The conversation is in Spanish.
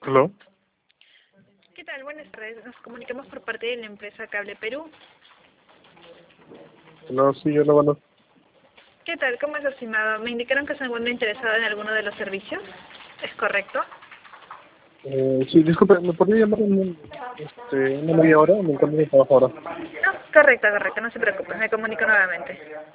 ¿Aló? ¿Qué tal? Buenas tardes. Nos comunicamos por parte de la empresa Cable Perú. No, sí, hola, bueno. ¿Qué tal? ¿Cómo es, estimado? Me indicaron que se encuentra interesado en alguno de los servicios. ¿Es correcto? Sí, disculpe, ¿me podría llamar en una media hora? Me encuentro en el trabajo ahora. No, correcto, correcto. No se preocupe. Me comunico nuevamente.